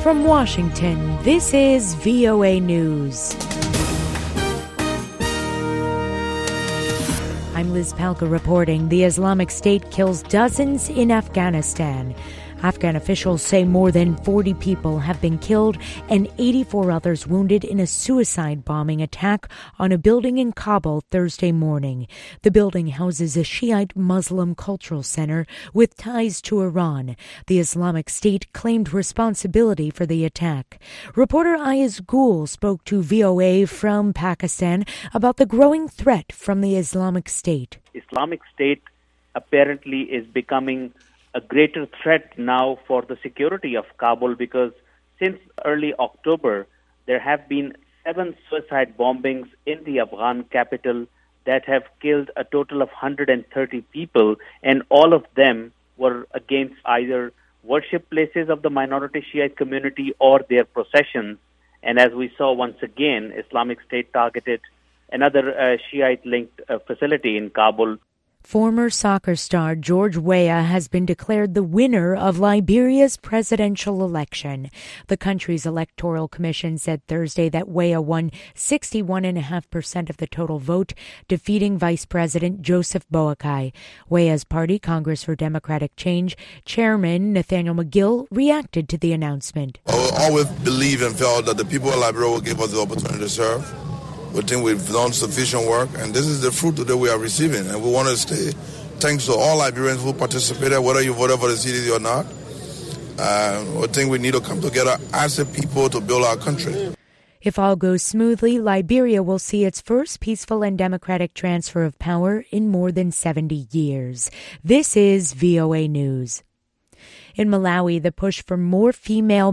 From Washington, this is VOA News. I'm Liz Palka reporting. The Islamic State kills dozens in Afghanistan. Afghan officials say more than 40 people have been killed and 84 others wounded in a suicide bombing attack on a building in Kabul Thursday morning. The building houses a Shiite Muslim cultural center with ties to Iran. The Islamic State claimed responsibility for the attack. Reporter Ayaz Gul spoke to VOA from Pakistan about the growing threat from the Islamic State. Islamic State apparently is becoming a greater threat now for the security of Kabul because since early October, there have been 7 suicide bombings in the Afghan capital that have killed a total of 130 people, and all of them were against either worship places of the minority Shiite community or their processions. And as we saw once again, Islamic State targeted another Shiite-linked facility in Kabul. Former soccer star George Weah has been declared the winner of Liberia's presidential election. The country's electoral commission said Thursday that Weah won 61.5% of the total vote, defeating Vice President Joseph Boakai. Weah's party, Congress for Democratic Change, Chairman Nathaniel McGill, reacted to the announcement. I always believed and felt that the people of Liberia will give us the opportunity to serve. We think we've done sufficient work, and this is the fruit that we are receiving. And we want to say thanks to all Liberians who participated, whether you voted for the CDC or not. We think we need to come together as a people to build our country. If all goes smoothly, Liberia will see its first peaceful and democratic transfer of power in more than 70 years. This is VOA News. In Malawi, the push for more female